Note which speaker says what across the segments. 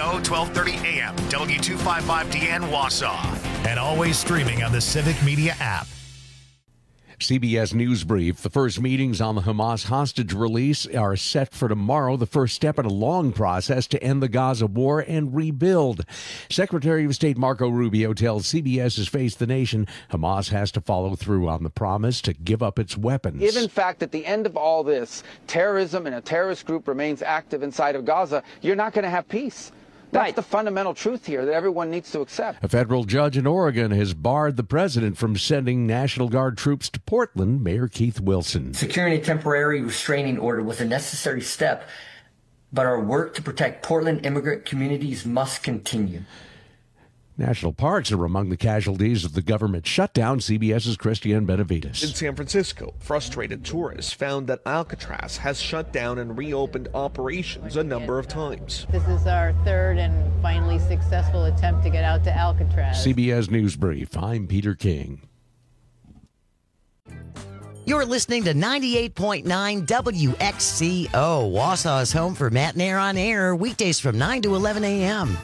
Speaker 1: WXCO 1230 AM, W255DN Wausau, and always streaming on the Civic Media app.
Speaker 2: CBS News Brief. The first meetings on the Hamas hostage release are set for tomorrow, the first step in a long process to end the Gaza war and rebuild. Secretary of State Marco Rubio tells CBS's Face the Nation Hamas has to follow through on the promise to give up its weapons.
Speaker 3: If, in fact, at the end of all this, terrorism and a terrorist group remains active inside of Gaza, you're not going to have peace. That's the fundamental truth here that everyone needs to accept.
Speaker 2: A federal judge in Oregon has barred the president from sending National Guard troops to Portland. Mayor Keith Wilson.
Speaker 4: Securing a temporary restraining order was a necessary step, but our work to protect Portland immigrant communities must continue.
Speaker 2: National parks are among the casualties of the government shutdown. CBS's Christiane Benavides.
Speaker 5: In San Francisco, frustrated tourists found that Alcatraz has shut down and reopened operations a number of times.
Speaker 6: This is our third and finally successful attempt to get out to Alcatraz.
Speaker 2: CBS News Brief. I'm Peter King.
Speaker 7: You're listening to 98.9 WXCO, Wausau's home for Matt and Air on Air, weekdays from 9 to 11 a.m.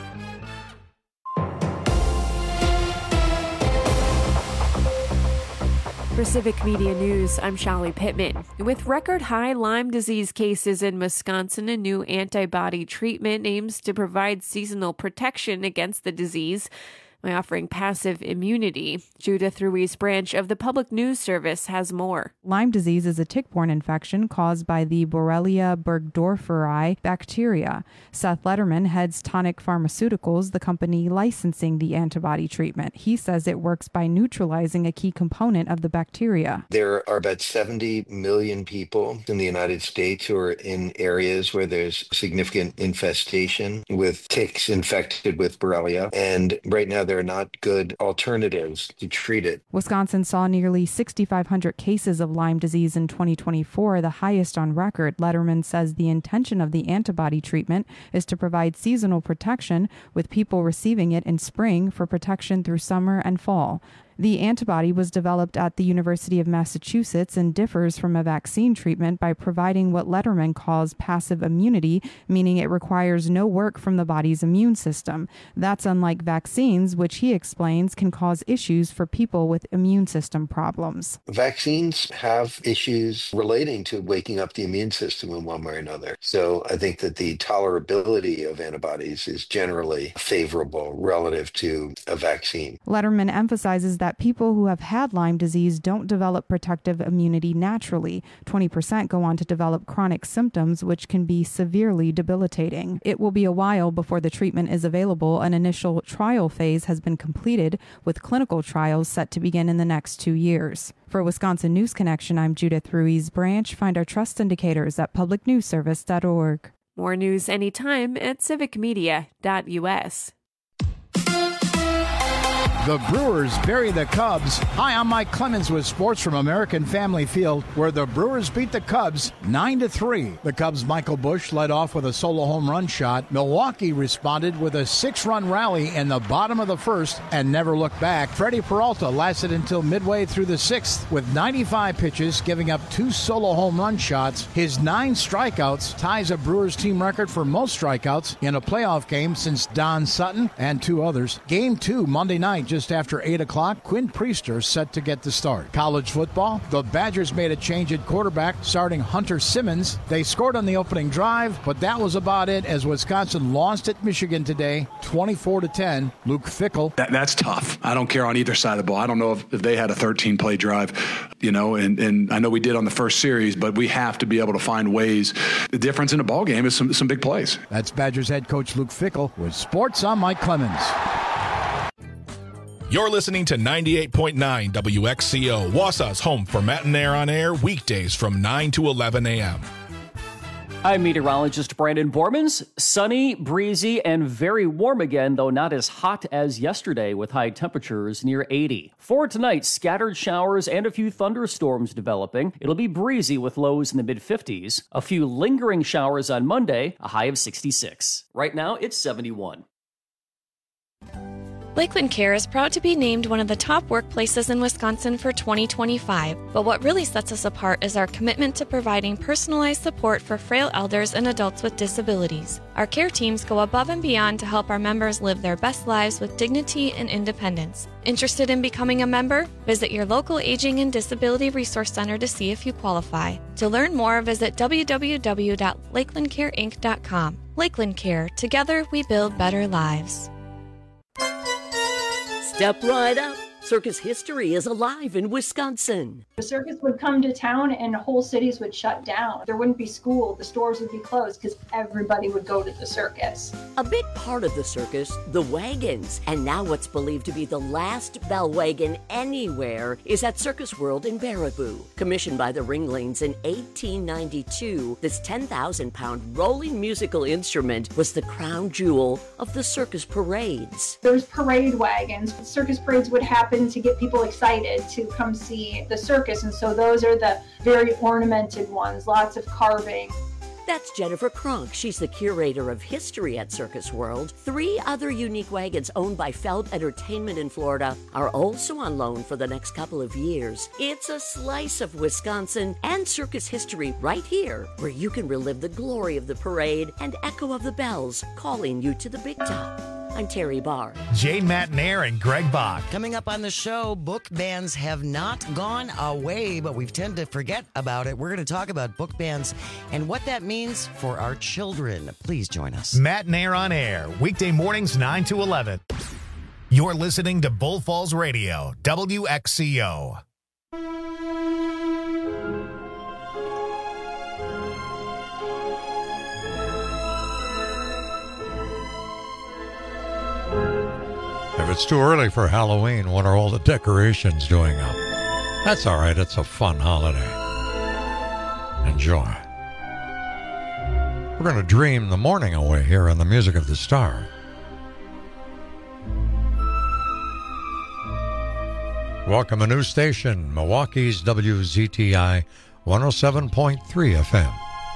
Speaker 8: For Civic Media News, I'm Shallie Pittman. With record high Lyme disease cases in Wisconsin, a new antibody treatment aims to provide seasonal protection against the disease by offering passive immunity. Judith Ruiz Branch of the Public News Service has more.
Speaker 9: Lyme disease is a tick-borne infection caused by the Borrelia burgdorferi bacteria. Seth Letterman heads Tonic Pharmaceuticals, the company licensing the antibody treatment. He says it works by neutralizing a key component of the bacteria.
Speaker 10: There are about 70 million people in the United States who are in areas where there's significant infestation with ticks infected with Borrelia. And right now, there are not good alternatives to treat it.
Speaker 9: Wisconsin saw nearly 6,500 cases of Lyme disease in 2024, the highest on record. Letterman says the intention of the antibody treatment is to provide seasonal protection, with people receiving it in spring for protection through summer and fall. The antibody was developed at the University of Massachusetts and differs from a vaccine treatment by providing what Letterman calls passive immunity, meaning it requires no work from the body's immune system. That's unlike vaccines, which he explains can cause issues for people with immune system problems.
Speaker 10: Vaccines have issues relating to waking up the immune system in one way or another. So I think that the tolerability of antibodies is generally favorable relative to a vaccine.
Speaker 9: Letterman emphasizes that people who have had Lyme disease don't develop protective immunity naturally. 20% go on to develop chronic symptoms, which can be severely debilitating. It will be a while before the treatment is available. An initial trial phase has been completed, with clinical trials set to begin in the next 2 years. For Wisconsin News Connection, I'm Judith Ruiz Branch. Find our trust indicators at publicnewsservice.org.
Speaker 8: More news anytime at civicmedia.us.
Speaker 11: The Brewers bury the Cubs. Hi, I'm Mike Clemens with sports from American Family Field, where the Brewers beat the Cubs 9-3. The Cubs' Michael Busch led off with a solo home run shot. Milwaukee responded with a 6-run rally in the bottom of the first and never looked back. Freddie Peralta lasted until midway through the sixth with 95 pitches, giving up 2 solo home run shots. His 9 strikeouts ties a Brewers team record for most strikeouts in a playoff game since Don Sutton and 2 others. Game 2 Monday night, just after 8 o'clock, Quinn Priester set to get the start. College football, the Badgers made a change at quarterback, starting Hunter Simmons. They scored on the opening drive, but that was about it as Wisconsin lost at Michigan today, 24-10. Luke Fickell.
Speaker 12: That's tough. I don't care on either side of the ball. I don't know if they had a 13-play drive, and I know we did on the first series, but we have to be able to find ways. The difference in a ball game is some big plays.
Speaker 11: That's Badgers head coach Luke Fickell with sports. I'm Mike Clemens.
Speaker 13: You're listening to 98.9 WXCO, Wausau's home for Matt and Air on Air, weekdays from 9 to 11 a.m.
Speaker 14: I'm meteorologist Brandon Bormans. Sunny, breezy, and very warm again, though not as hot as yesterday with high temperatures near 80. For tonight, scattered showers and a few thunderstorms developing. It'll be breezy with lows in the mid-50s. A few lingering showers on Monday, a high of 66. Right now, it's 71.
Speaker 15: Lakeland Care is proud to be named one of the top workplaces in Wisconsin for 2025, but what really sets us apart is our commitment to providing personalized support for frail elders and adults with disabilities. Our care teams go above and beyond to help our members live their best lives with dignity and independence. Interested in becoming a member? Visit your local Aging and Disability Resource Center to see if you qualify. To learn more, visit www.lakelandcareinc.com. Lakeland Care. Together, we build better lives.
Speaker 16: Step right up. Circus history is alive in Wisconsin.
Speaker 17: The circus would come to town and whole cities would shut down. There wouldn't be school, the stores would be closed because everybody would go to the circus.
Speaker 16: A big part of the circus, the wagons. And now what's believed to be the last bell wagon anywhere is at Circus World in Baraboo. Commissioned by the Ringlings in 1892, this 10,000-pound rolling musical instrument was the crown jewel of the circus parades.
Speaker 17: There's parade wagons. Circus parades would happen to get people excited to come see the circus, and so those are the very ornamented ones, lots of carving.
Speaker 16: That's Jennifer Kronk. She's the curator of history at Circus World. 3 other unique wagons owned by Feld Entertainment in Florida are also on loan for the next couple of years. It's a slice of Wisconsin and circus history right here, where you can relive the glory of the parade and echo of the bells calling you to the big top. I'm Terry Barr.
Speaker 1: Jay Matnair and Greg Bach.
Speaker 7: Coming up on the show, book bans have not gone away, but we tend to forget about it. We're going to talk about book bans and what that means for our children. Please join us.
Speaker 1: Matnair on Air, weekday mornings 9 to 11. You're listening to Bull Falls Radio, WXCO.
Speaker 18: If it's too early for Halloween, what are all the decorations doing up? That's all right. It's a fun holiday. Enjoy. We're going to dream the morning away here on the Music of the Star. Welcome a new station, Milwaukee's WZTI 107.3 FM.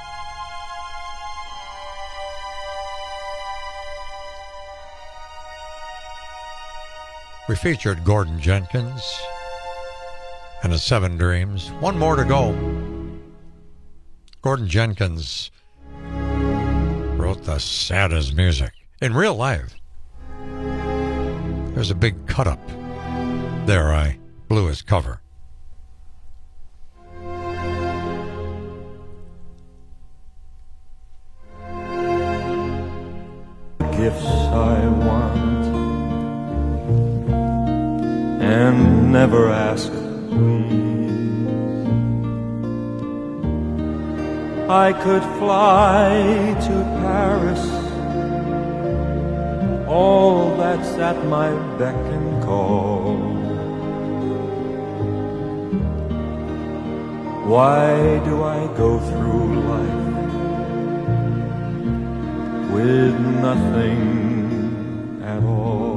Speaker 18: We featured Gordon Jenkins and his 7 Dreams. One more to go. Gordon Jenkins wrote the saddest music in real life. There's a big cut up. There, I blew his cover.
Speaker 19: Gifts I want and never ask please. I could fly to Paris, all that's at my beck and call. Why do I go through life with nothing at all?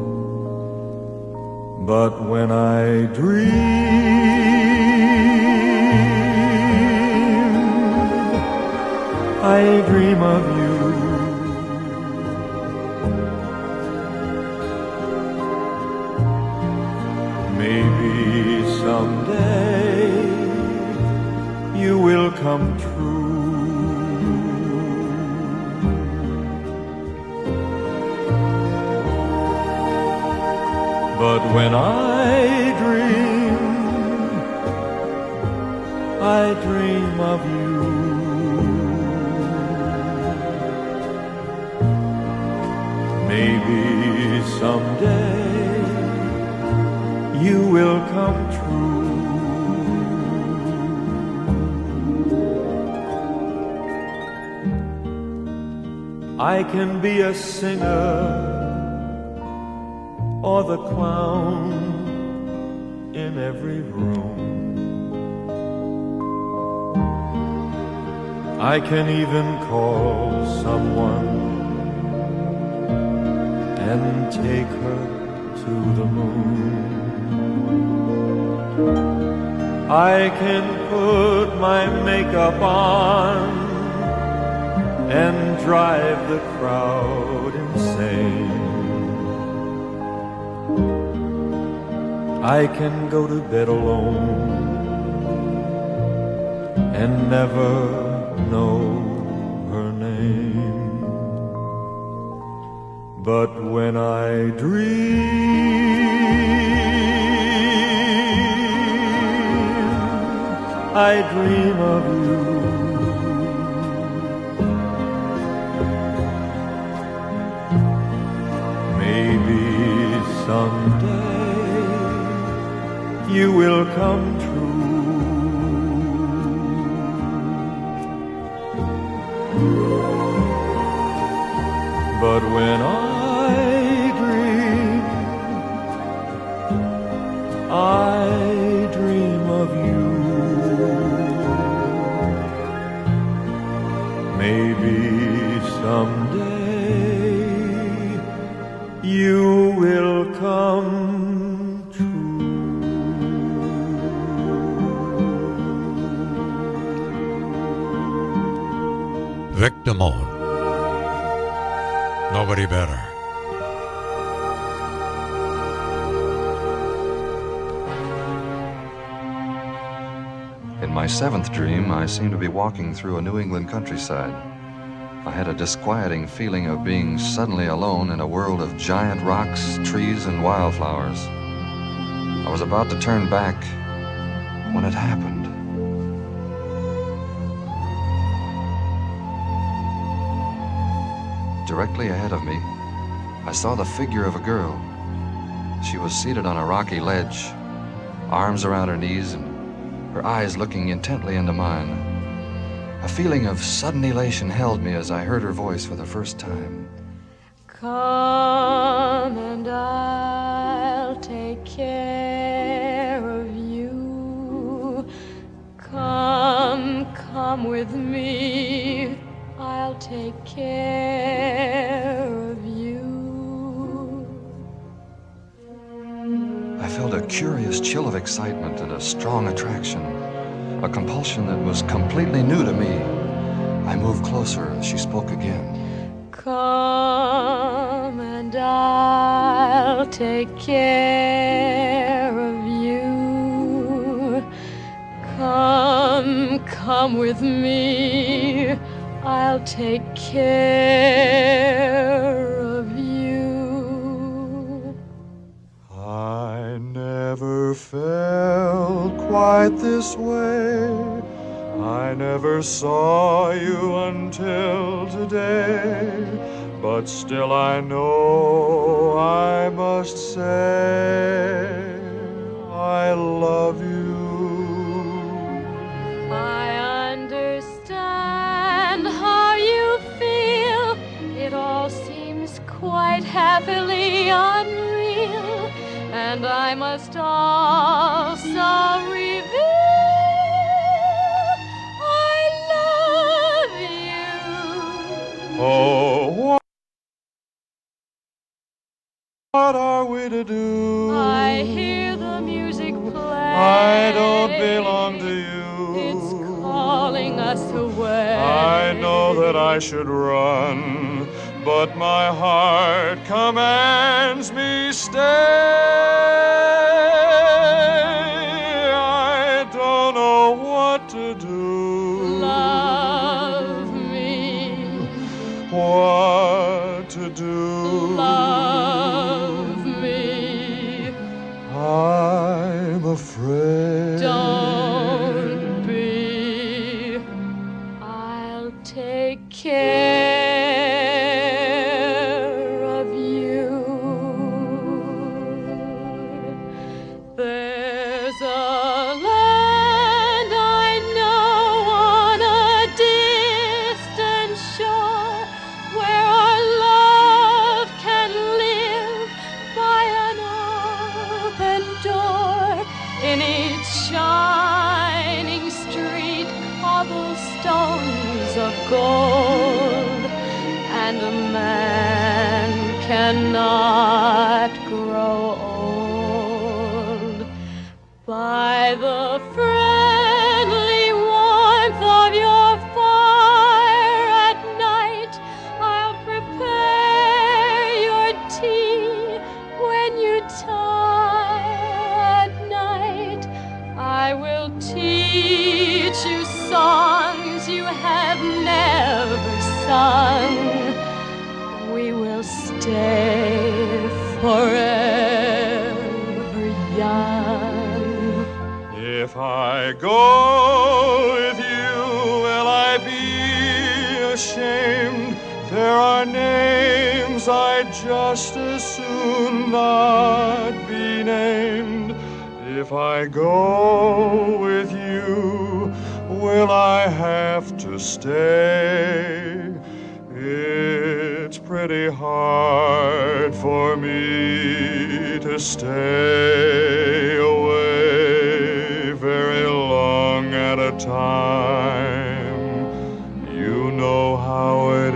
Speaker 19: But when I dream, I dream of you. Maybe someday you will come true. But when I dream of you. Maybe someday you will come true. I can be a singer or the clown in every room. I can even call someone and take her to the moon. I can put my makeup on and drive the crowd insane. I can go to bed alone and never know her name. But when I dream of you. Maybe someday you will come true. But when I dream of you. Maybe someday you will come true.
Speaker 18: Vic Damone. Nobody better.
Speaker 20: In my seventh dream, I seemed to be walking through a New England countryside. I had a disquieting feeling of being suddenly alone in a world of giant rocks, trees, and wildflowers. I was about to turn back when it happened. Directly ahead of me, I saw the figure of a girl. She was seated on a rocky ledge, arms around her knees and her eyes looking intently into mine. A feeling of sudden elation held me as I heard her voice for the first time.
Speaker 21: Come and I'll take care of you. Come with me. I'll take care of you.
Speaker 20: I felt a curious chill of excitement and a strong attraction, a compulsion that was completely new to me. I moved closer as she spoke again.
Speaker 21: Come and I'll take care of you. Come with me. I'll take care of you.
Speaker 19: I never felt quite this way. I never saw you until today. But still I know I must say I love you.
Speaker 21: I understand how you feel. It all seems quite happily unreal. And I must also reveal I love you.
Speaker 19: Oh, what are we to do?
Speaker 21: I hear the music play.
Speaker 19: I don't belong to you.
Speaker 21: It's calling us away.
Speaker 19: I know that I should run, but my heart commands me stay. I don't know what to do.
Speaker 21: Love me.
Speaker 19: What to do.
Speaker 21: Love me.
Speaker 19: I'm afraid.
Speaker 21: Don't be. I'll take care of you. There's a land I know on a distant shore where our love can live by an open door. In each shining street, cobblestones of gold, and a man cannot grow old. By the friendly warmth of your fire at night, I'll prepare your tea when you tire stay forever young.
Speaker 19: If I go with you, will I be ashamed? There are names I'd just as soon not be named. If I go with you, will I have to stay? It's pretty hard for me to stay away very long at a time. You know how it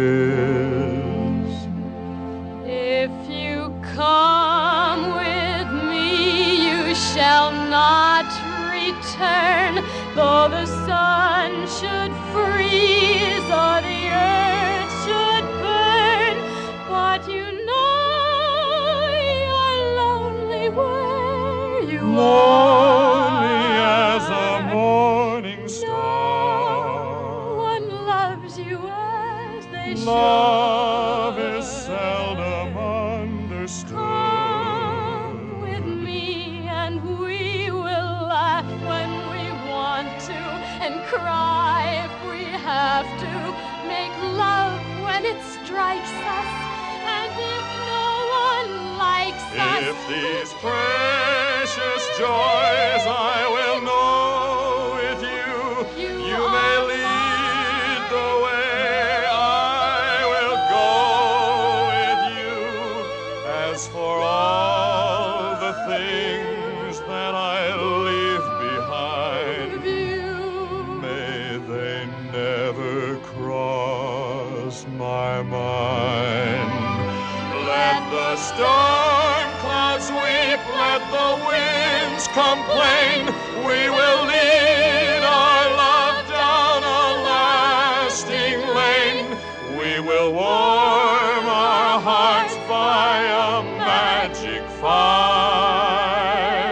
Speaker 19: is.
Speaker 21: If you come with me, you shall not return, though the sun should freeze or the earth should burn. But you know you're lonely where you
Speaker 19: Lonely
Speaker 21: are.
Speaker 19: as a morning star.
Speaker 21: No one loves you as they should.
Speaker 19: Love is seldom understood.
Speaker 21: Come with me and we will laugh when we want to and cry if we have to. Make love when it strikes us, and if no one likes us,
Speaker 19: If these precious joys I will know with you, you may lead the way, I will go with you. As for all the things that I leave behind, may they never cross my mind. Let the storm clouds weep, let the winds complain. We will lead our love down a lasting lane. We will warm our hearts by a magic fire.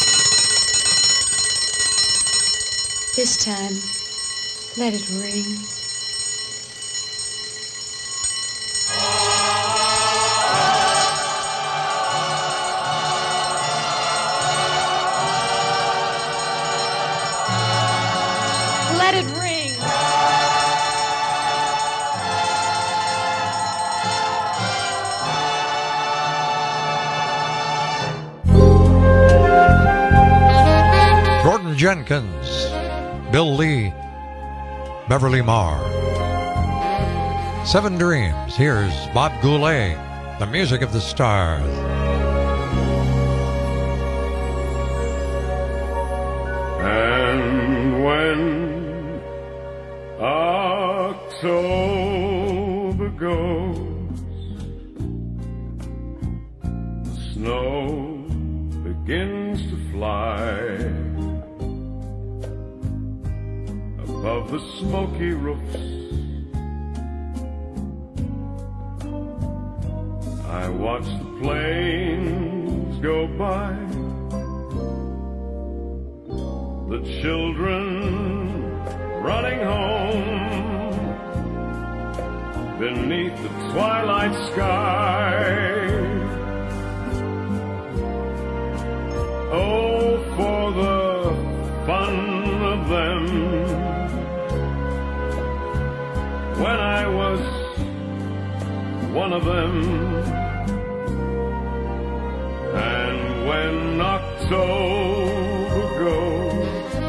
Speaker 3: This time, let it ring.
Speaker 21: let it ring.
Speaker 18: Gordon Jenkins, Bill Lee, Beverly Marr. Seven Dreams. Here's Bob Goulet, the music of the stars.
Speaker 22: And when October goes, the snow begins to fly above the smoky roofs. I watch the planes go by, the children running home beneath the twilight sky. Oh, for the fun of them when I was one of them. And when October goes,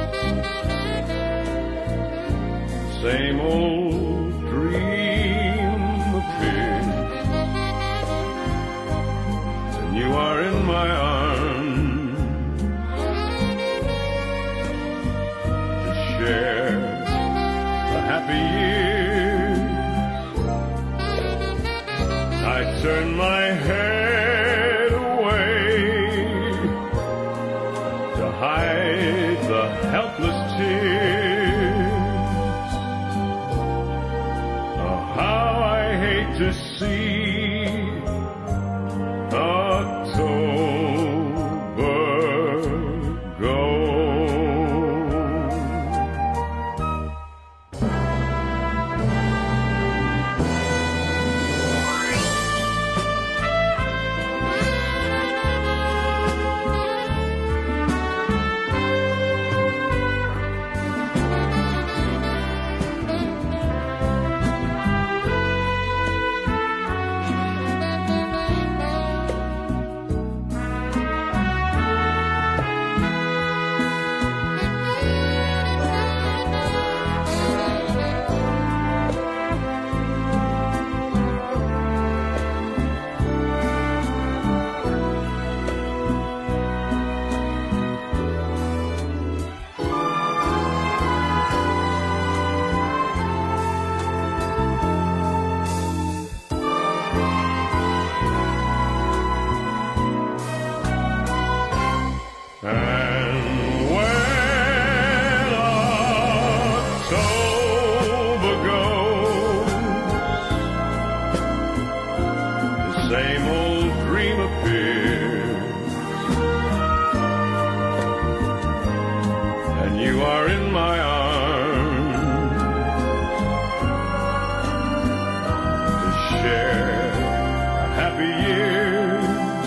Speaker 22: same old dream appears, and you are in my arms to share the happy years. I turn my head away to hide the helpless tears. Oh, how I hate to see October go. same old dream appears, and you are in my arms to share happy years.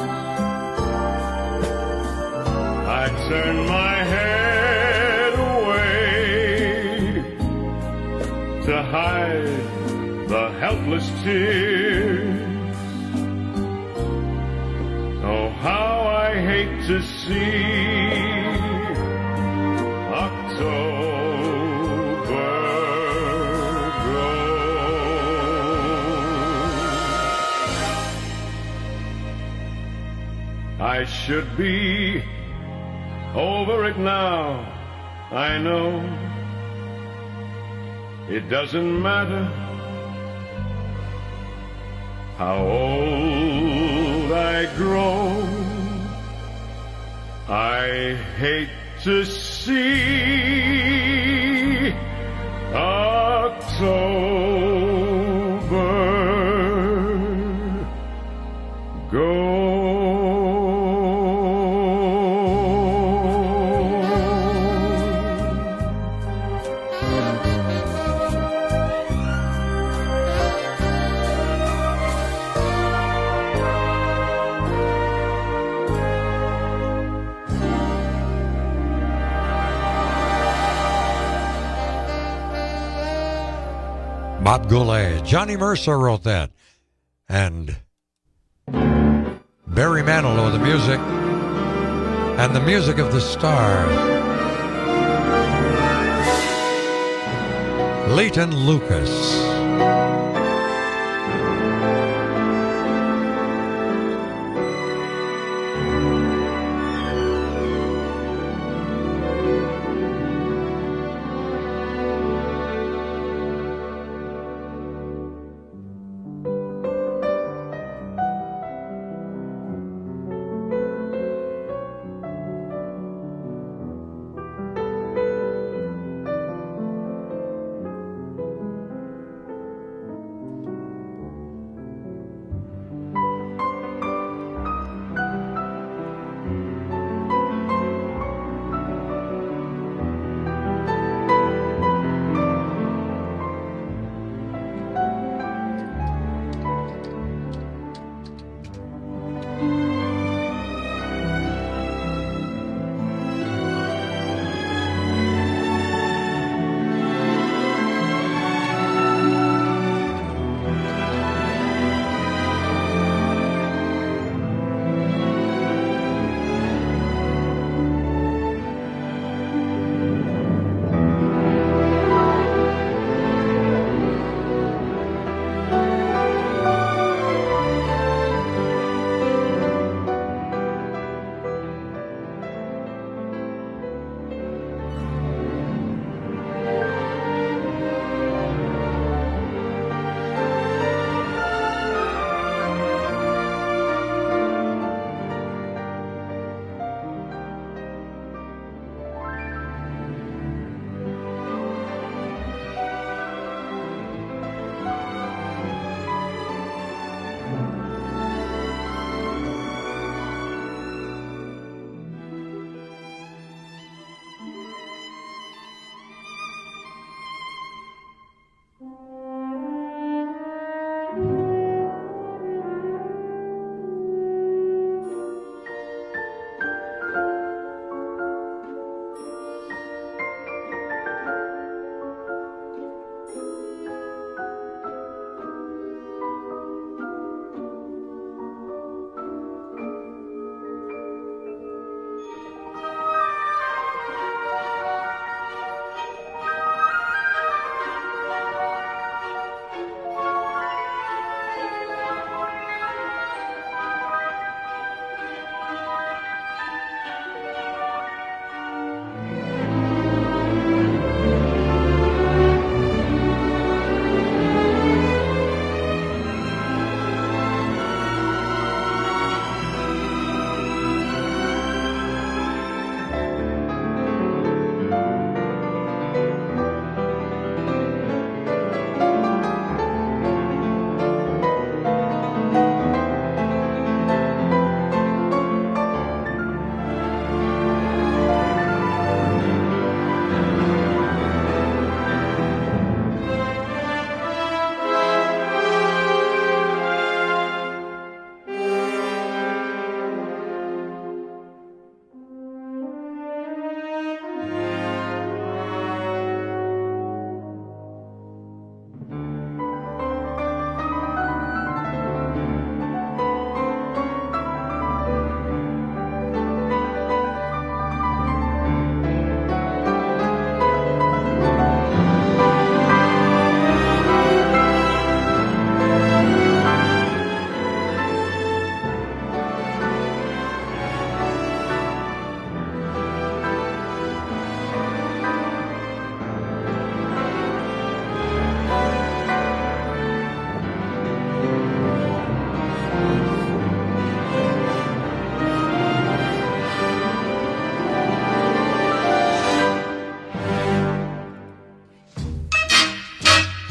Speaker 22: I turn my head away to hide the helpless tears. Oh, how I hate to see October go. I should be over it now, I know. It doesn't matter how old I grow. I hate to see October go.
Speaker 18: Bob Goulet. Johnny Mercer wrote that. And Barry Manilow, the music. And the music of the stars. Leighton Lucas.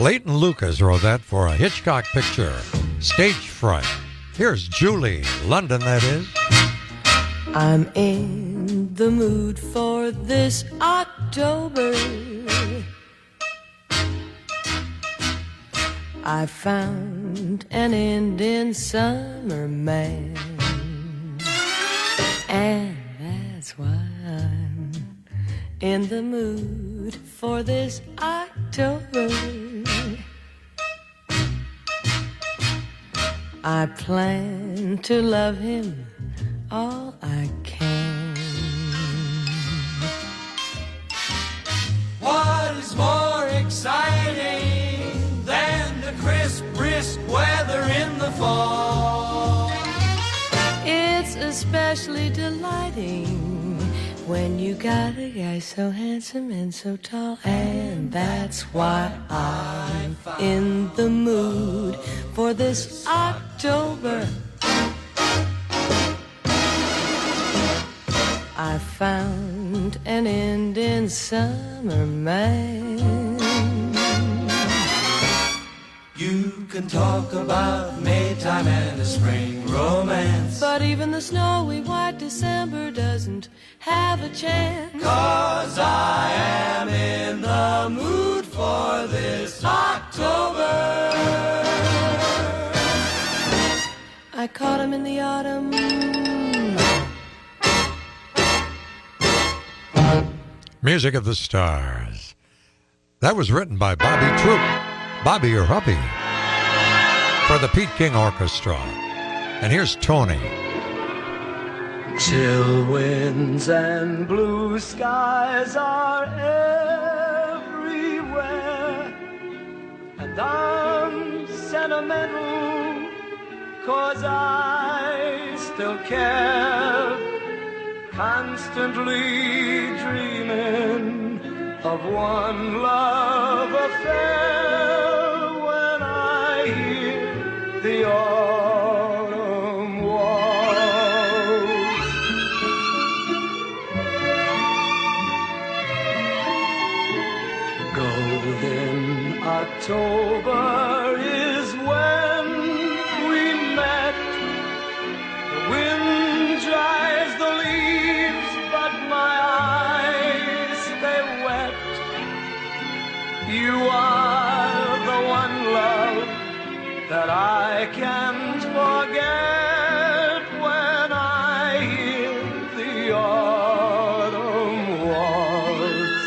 Speaker 18: Clayton Lucas wrote that for a Hitchcock picture, Stage Fright. Here's Julie, London that is.
Speaker 4: I'm in the mood for this October. I found an Indian summer man, and that's why I'm in the mood for this October. I plan to love him all I can.
Speaker 5: What is more exciting than the crisp, brisk weather in the fall?
Speaker 4: It's especially delighting when you got a guy so handsome and so tall. And that's why I'm in the mood for this October. I found an Indian summer man.
Speaker 5: You can talk about Maytime and a spring romance,
Speaker 4: but even the snowy white December doesn't have a chance.
Speaker 5: 'Cause I am in the mood for this October.
Speaker 4: I caught him in the autumn.
Speaker 18: Music of the Stars. That was written by Bobby Troup, Bobby or Hubby, for the Pete King Orchestra. And here's Tony.
Speaker 5: Chill winds and blue skies are everywhere, and I'm sentimental 'cause I still care, constantly dreaming of one love affair when I hear the autumn waltz. Golden October is when we met. The wind dries the leaves, but my eyes stay wet. You are the one love that I can't forget when I hear the autumn waltz.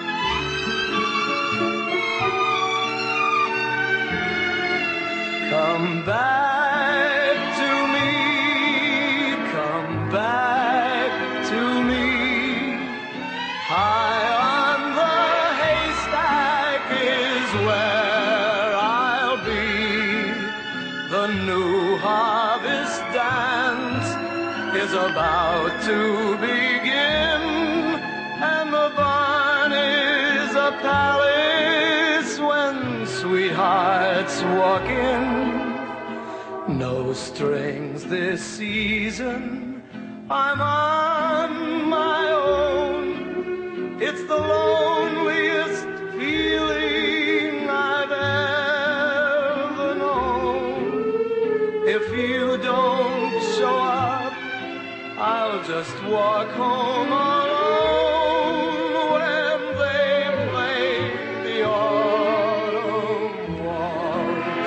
Speaker 5: Come back to me, come back to me. High on the haystack is where I'll be. The new harvest dance is about to begin, and the barn is a palace when sweethearts walk in. No strings this season, I'm on my own. It's the loneliest feeling I've ever known. If you don't show up, I'll just walk home alone when they play the autumn waltz.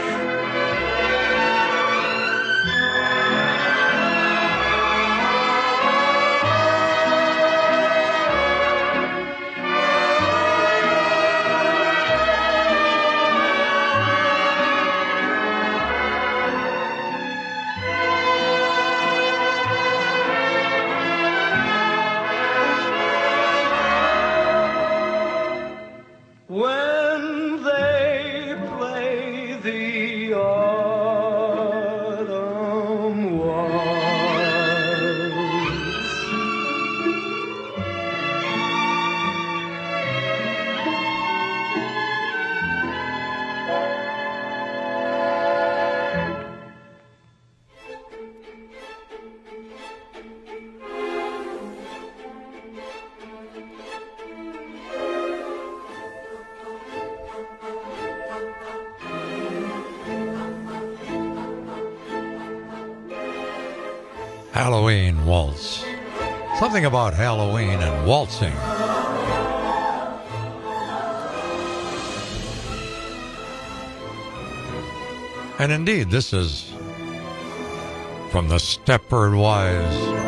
Speaker 18: Halloween Waltz. Something about Halloween and waltzing. And indeed, this is from the Stepford Wives.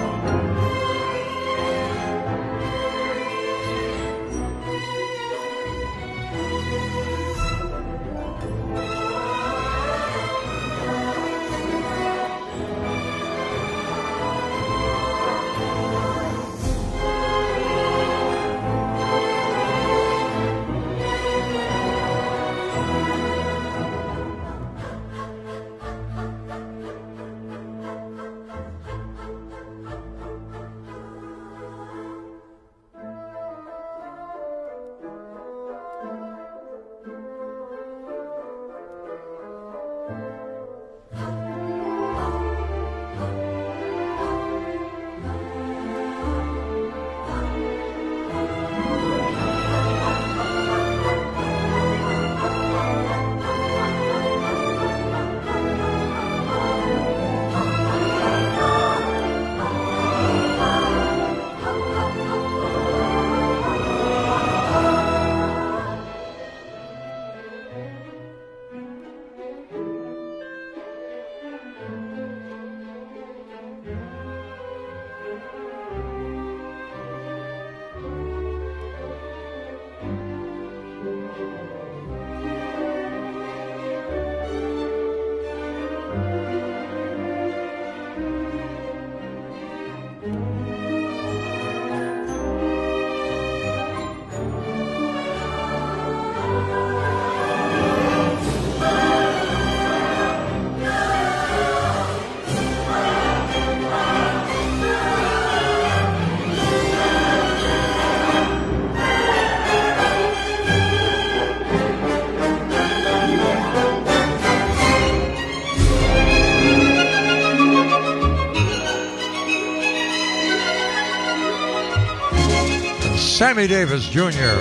Speaker 18: Sammy Davis Jr.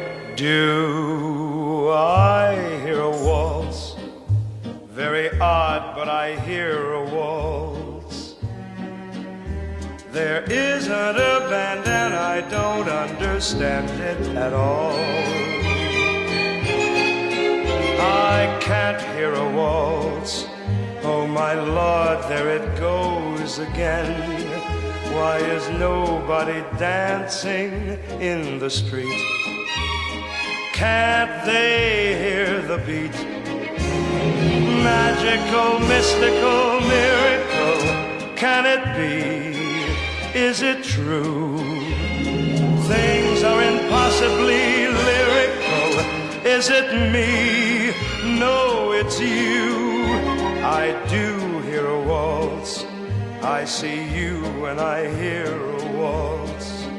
Speaker 2: Do I hear a waltz? Very odd, but I hear a waltz. There isn't a band and I don't understand it at all. I can't hear a waltz. Oh my Lord, there it goes again. Why is nobody dancing in the street? Can't they hear the beat? Magical, mystical, miracle, can it be? Is it true? Things are impossibly lyrical. Is it me? No, it's you. I do hear a waltz. I see you when I hear a waltz.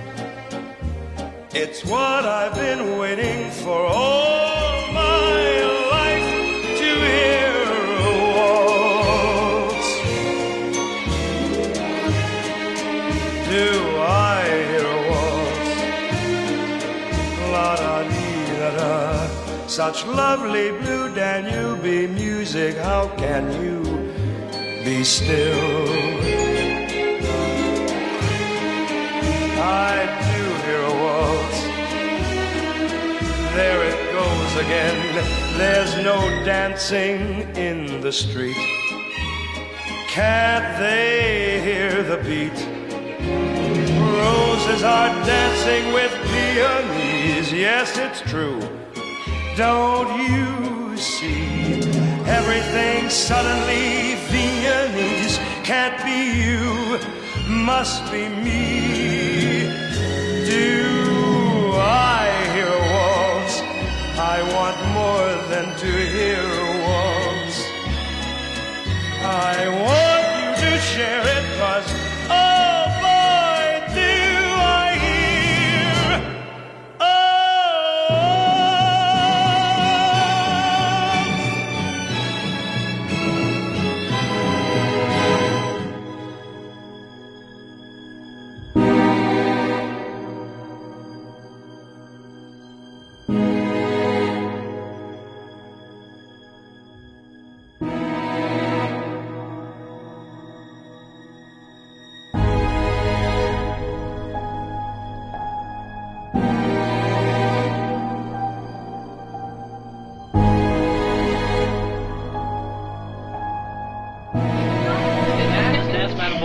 Speaker 2: It's what I've been waiting for all my life, to hear a waltz. Do I hear a waltz? La-da-dee-da-da. Such lovely blue Danube music, how can you be still? I do hear a waltz. There it goes again. There's no dancing in the street. Can't they hear the beat? Roses are dancing with peonies. Yes, it's true. Don't you see? Everything suddenly Viennese. Can't be you, must be me. Do I hear a waltz? I want more than to hear a waltz. I want you to share it, 'cause oh boy, do I hear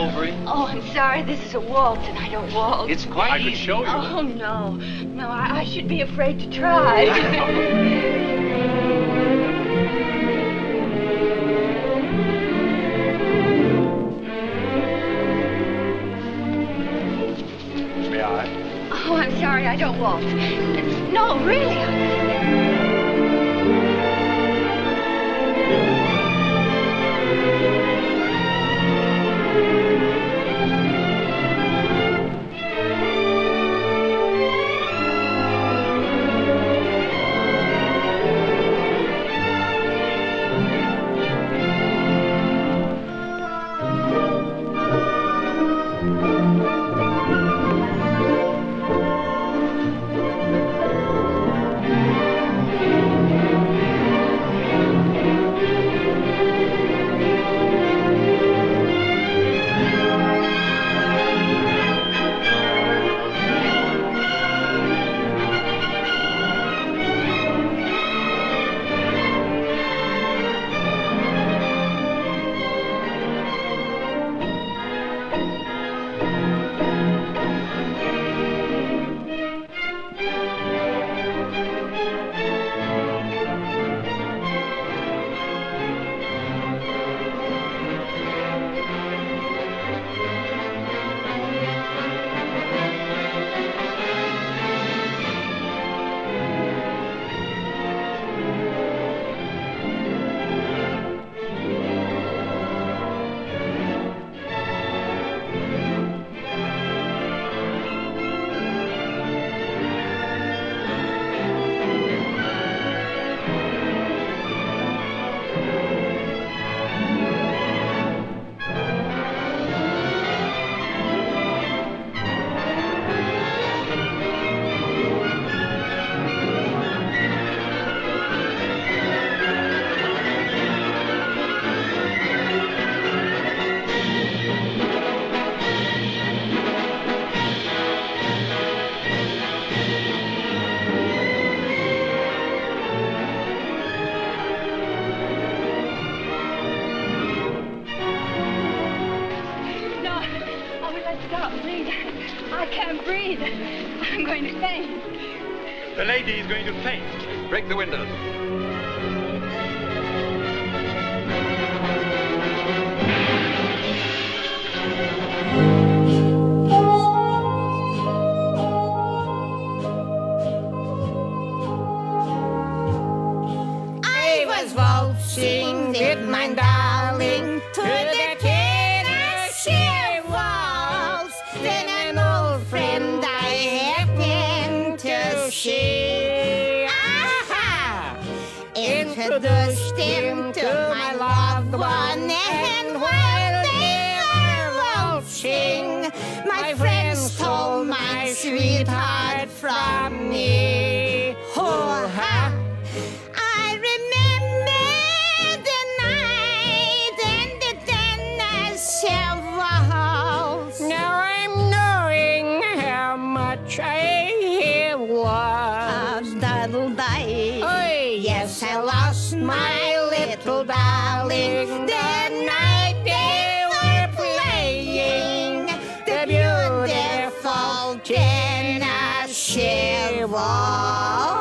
Speaker 6: Mulberry?
Speaker 3: Oh, I'm sorry. This is a waltz, and I don't waltz.
Speaker 6: It's quite easy. I could show you.
Speaker 3: Oh, no. No, I should be afraid to try.
Speaker 6: May I?
Speaker 3: Oh, I'm sorry. I don't waltz. No, really. I can't breathe. I'm going to faint.
Speaker 6: The lady is going to faint. Break the windows.
Speaker 10: I was waltzing with my darling to the Tennessee waltz. Then an old friend I happened to see, introduced him to my loved one, and while they were waltzing, my friends stole my sweetheart from me. Hoo-ha! I remember the night and the Tennessee waltz. Now I'm knowing how much I have lost. Daddle-die. Oh, yes, I lost my little darling. The night they were playing the beautiful Tennessee waltz.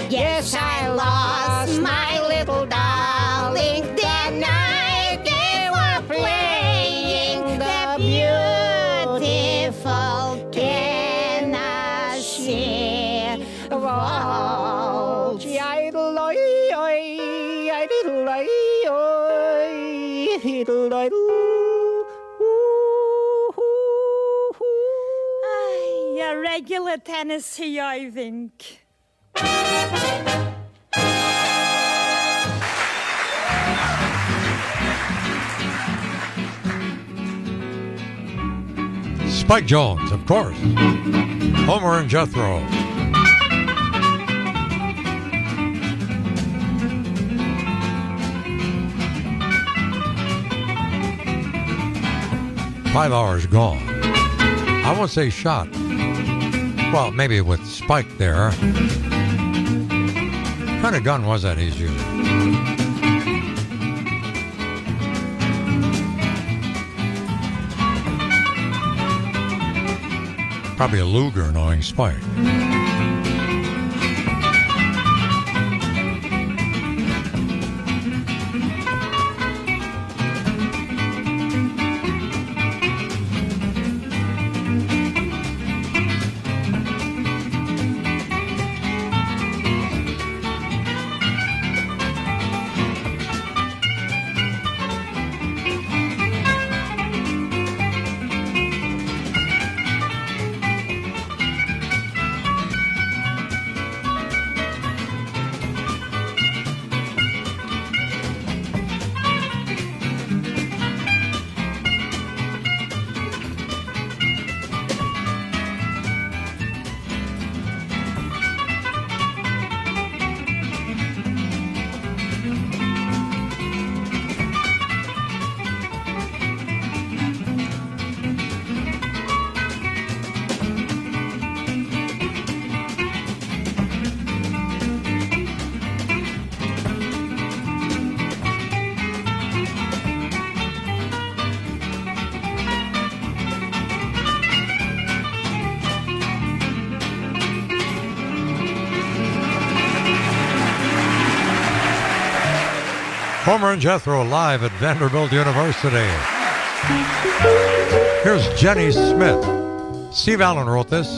Speaker 10: Yes, I lost my little darling. That night they were playing the beautiful Tennessee Waltz.
Speaker 8: Ja, regular Tennessee, I think.
Speaker 18: Spike Jones, of course. Homer and Jethro. "5 hours gone." I won't say shot. Well, maybe with Spike there. What kind of gun was that he's using? Probably a Luger, knowing Spike. Homer and Jethro live at Vanderbilt University. Here's Jenny Smith. Steve Allen wrote this.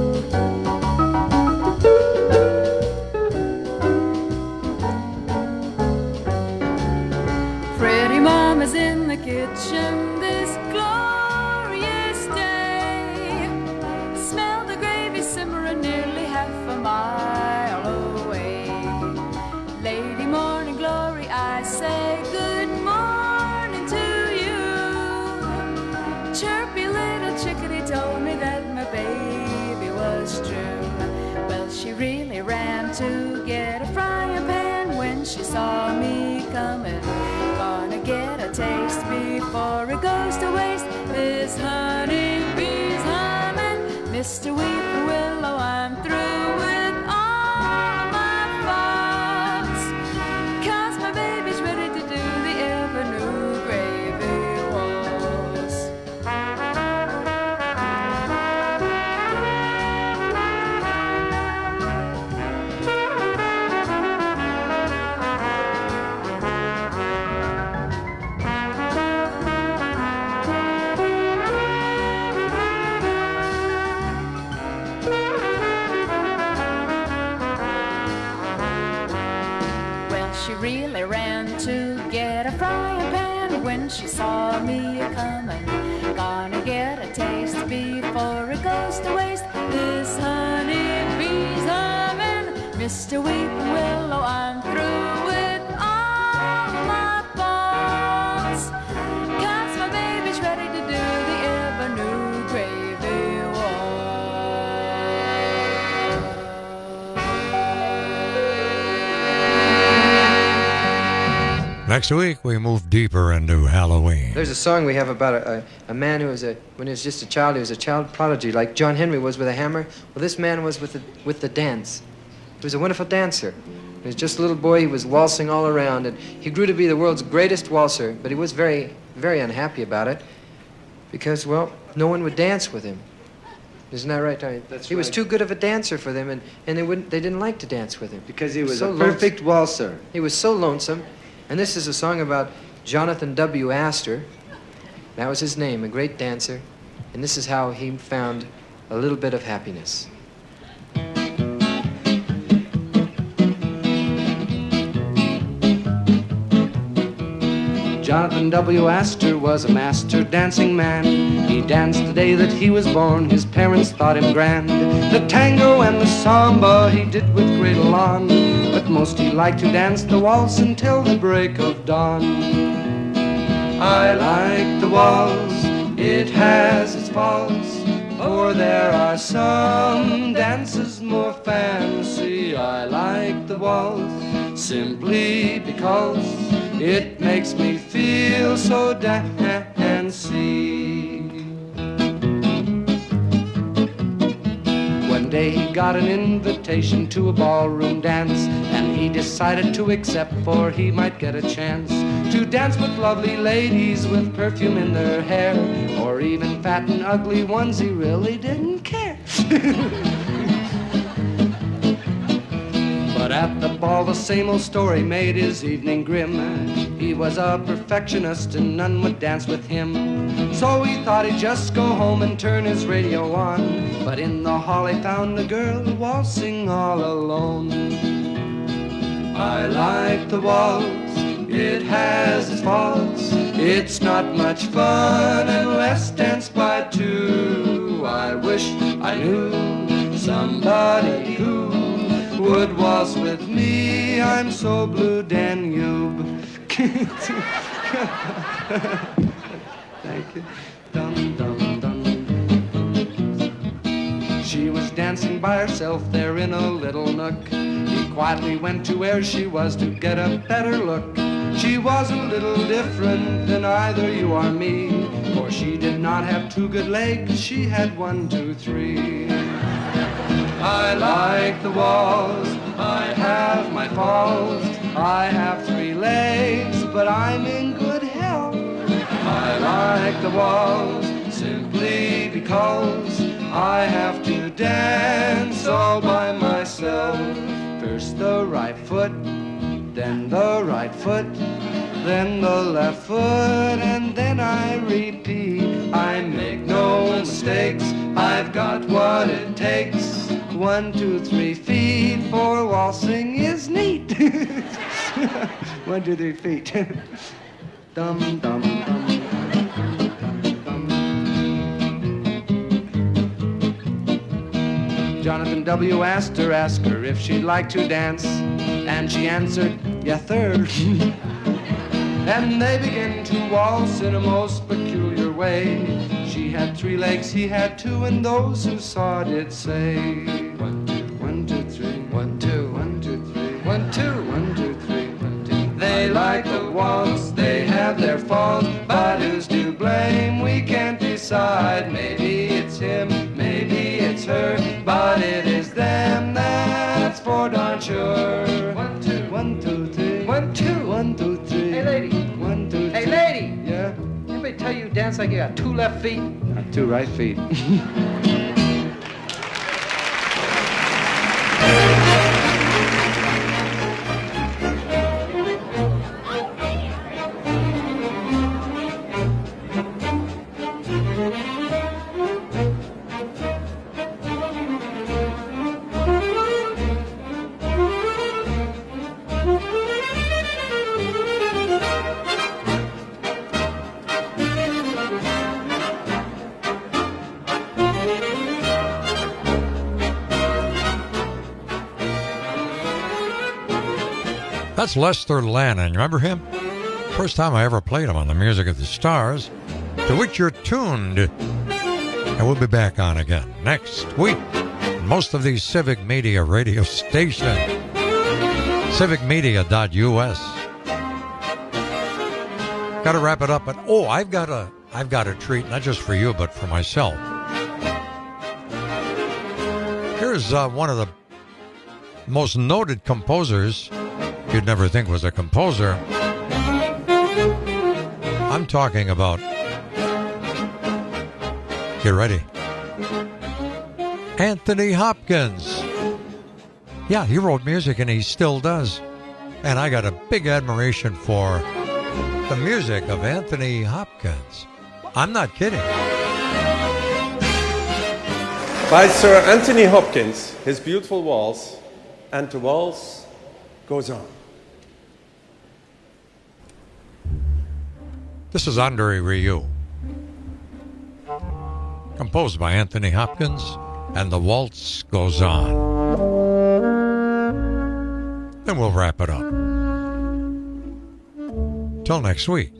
Speaker 4: Pretty Mama's in the kitchen this glorious day. Smell the gravy simmering nearly half a mile away. Lady Morning Glory, I say good morning to you. Chirpy little chickadee told me that my baby was true. Well, she really ran to get a frying pan when she saw me coming. Gonna get a taste before it goes to waste. This honeybee's humming. Mr. Weeping-Willow, I'm through with all my thoughts. 'Cause my baby's ready to do the ever-new gravy waltz. Well, she really ran to get a frying pan when she saw me coming. Gonna get a taste before it goes to waste. This honeybee's humming. Mr. Weeping-Willow, I'm through with all my thoughts. 'Cause my baby's ready to do the ever-new gravy
Speaker 18: Next week, we move deeper into Halloween.
Speaker 9: There's a song we have about a man who was when he was just a child, he was a child prodigy, like John Henry was with a hammer. Well, this man was with the dance. He was a wonderful dancer. He was just a little boy. He was waltzing all around, and he grew to be the world's greatest waltzer, but he was very, very unhappy about it because, well, no one would dance with him. Isn't that right, Tony? He was too good of a dancer for them, and they didn't like to dance with him.
Speaker 11: Because he was
Speaker 9: so
Speaker 11: a perfect waltzer.
Speaker 9: He was so lonesome. And this is a song about Jonathan W. Astor. That was his name, a great dancer. And this is how he found a little bit of happiness.
Speaker 11: Jonathan W. Astor was a master dancing man. He danced the day that he was born. His parents thought him grand. The tango and the samba he did with great elan, but most he liked to dance the waltz until the break of dawn. I like the waltz, it has its faults, for there are some dances more fancy. I like the waltz simply because it makes me feel so dancy. One day he got an invitation to a ballroom dance, and he decided to accept, for he might get a chance to dance with lovely ladies with perfume in their hair, or even fat and ugly ones. He really didn't care. But at the ball the same old story made his evening grim. He was a perfectionist and none would dance with him. So he thought he'd just go home and turn his radio on. But in the hall he found a girl waltzing all alone. I like the waltz, it has its faults. It's not much fun unless danced by two. I wish I knew somebody who would waltz with me. I'm so blue, Danube. Thank you. Dum, dum, dum. She was dancing by herself there in a little nook. He quietly went to where she was to get a better look. She was a little different than either you or me, for she did not have two good legs, she had 1, 2, 3. I like the waltz, I have my faults. I have 3 legs, but I'm in good health. I like the waltz simply because I have to dance all by myself. First the right foot, then the right foot, then the left foot, and then I repeat. I make no mistakes, I've got what it takes. 1, 2, 3 feet for waltzing is neat. 1, 2, 3 feet. Dum, dum, dum. Jonathan W. Astor asked her if she'd like to dance, and she answered, "Yes, sir." And they began to waltz in a most peculiar way. She had 3 legs, he had 2, and those who saw did say, 1, 2, 1, 2, 3, 1, 2, 1, 2, 3, 1, 2, 1, 2, 3, 1, 2. They like the waltz, they have their faults, but who's to blame? We can't decide. Maybe it's him, maybe it's her, but it is them, that's for darn sure. 1, 2, 1, 2, 3, 1, 2, 1, 2, 3.
Speaker 9: Hey, lady.
Speaker 11: 1, 2, 3.
Speaker 9: Hey, lady.
Speaker 11: Yeah?
Speaker 9: Anybody tell you dance like you got 2 left feet?
Speaker 11: 2 right feet.
Speaker 18: That's Lester Lannon. Remember him? First time I ever played him on the Music of the Stars, to which you're tuned. And we'll be back on again next week. Most of these civic media radio stations. Civicmedia.us. Got to wrap it up, but I've got a treat, not just for you, but for myself. Here's one of the most noted composers you'd never think was a composer. I'm talking about, get ready, Anthony Hopkins. Yeah, he wrote music and he still does. And I got a big admiration for the music of Anthony Hopkins. I'm not kidding.
Speaker 12: By Sir Anthony Hopkins, his beautiful waltz, and the waltz goes on.
Speaker 18: This is Andre Rieu, composed by Anthony Hopkins, and the waltz goes on. Then we'll wrap it up. Till next week.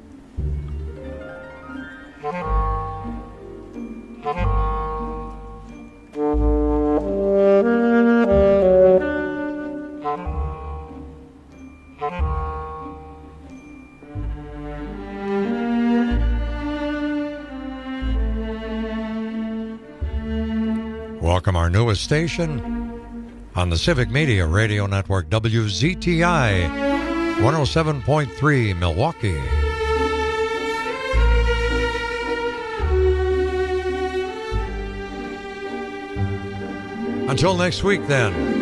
Speaker 18: Welcome our newest station on the Civic Media Radio Network, WZTI 107.3 Milwaukee. Until next week, then.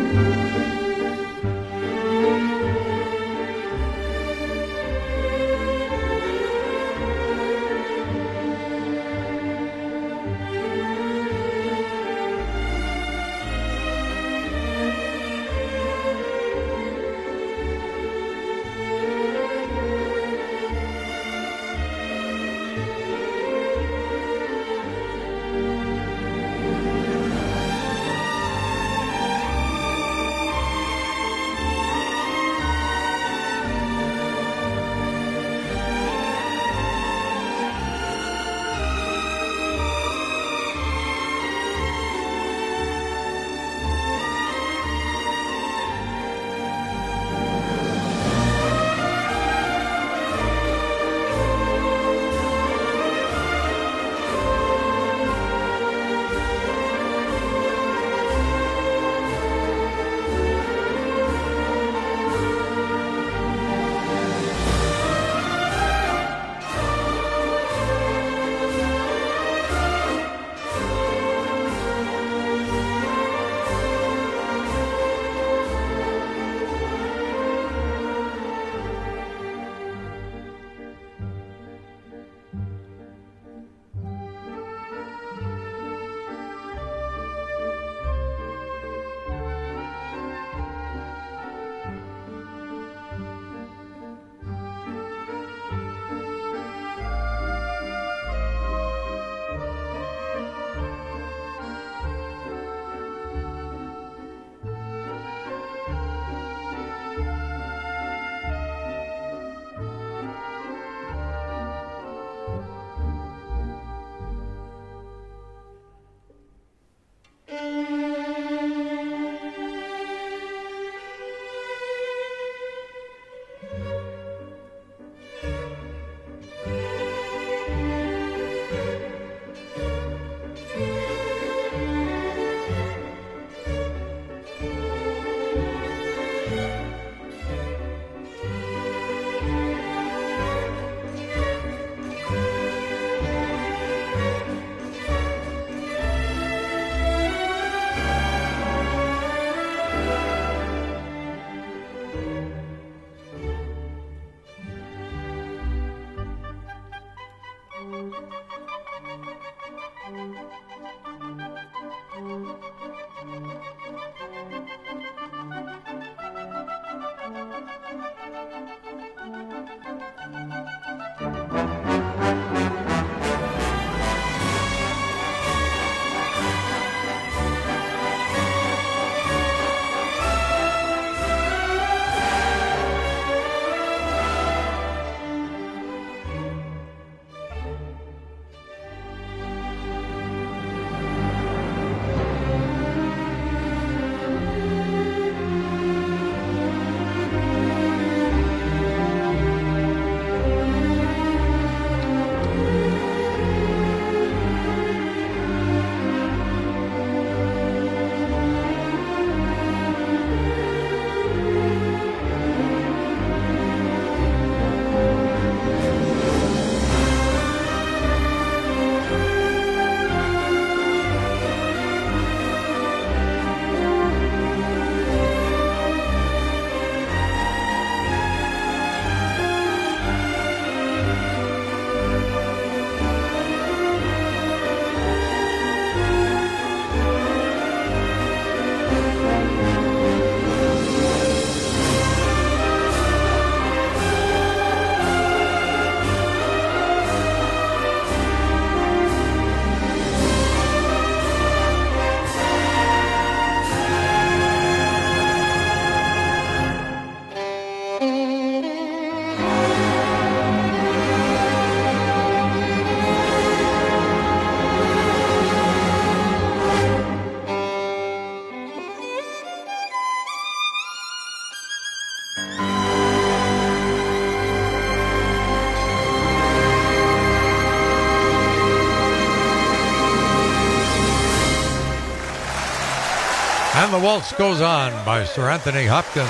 Speaker 18: Waltz Goes On by Sir Anthony Hopkins.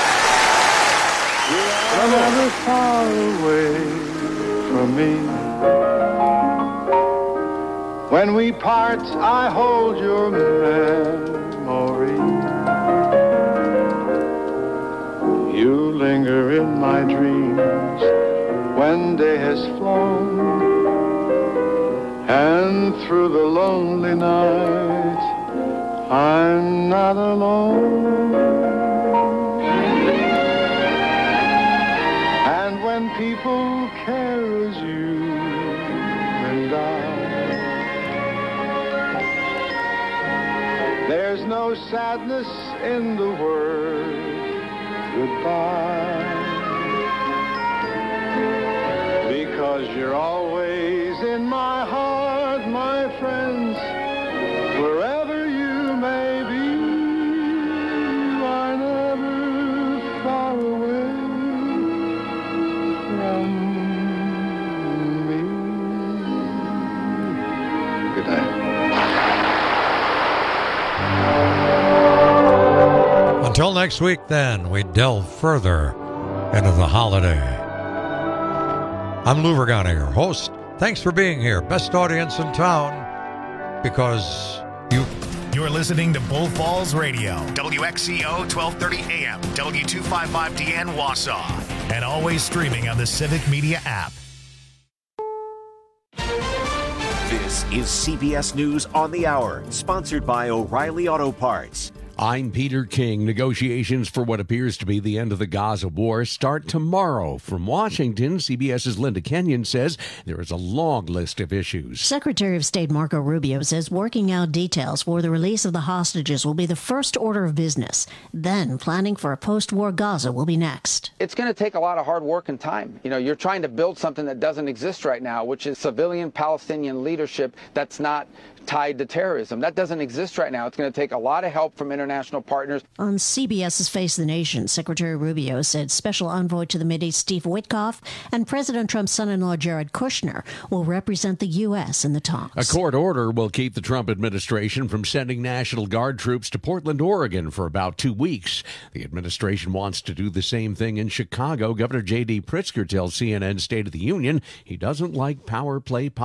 Speaker 19: You're never far away from me. When we part, I hold your memory. You linger in my dreams when day has flown, and through the lonely night I'm not alone. And when people care as you and I, there's no sadness in the word goodbye, because you're always in my heart, my friends, wherever you may be. You are never far away from me. Good night.
Speaker 18: Until next week, then, we delve further into the holiday. I'm Lou Vergana, your host. Thanks for being here. Best audience in town, because
Speaker 1: You're listening to Bull Falls Radio, WXCO 1230 AM, W255DN Wausau, and always streaming on the Civic Media app.
Speaker 13: This is CBS News on the Hour, sponsored by O'Reilly Auto Parts.
Speaker 14: I'm Peter King. Negotiations for what appears to be the end of the Gaza war start tomorrow. From Washington, CBS's Linda Kenyon says there is a long list of issues.
Speaker 23: Secretary of State Marco Rubio says working out details for the release of the hostages will be the first order of business. Then planning for a post-war Gaza will be next.
Speaker 24: It's going to take a lot of hard work and time. You know, you're trying to build something that doesn't exist right now, which is civilian Palestinian leadership that's not tied to terrorism. That doesn't exist right now. It's going to take a lot of help from international partners.
Speaker 23: On CBS's Face the Nation, Secretary Rubio said Special Envoy to the Mideast Steve Witkoff and President Trump's son-in-law Jared Kushner will represent the U.S. in the talks.
Speaker 14: A court order will keep the Trump administration from sending National Guard troops to Portland, Oregon for about 2 weeks. The administration wants to do the same thing in Chicago. Governor J.D. Pritzker tells CNN State of the Union he doesn't like power play politics.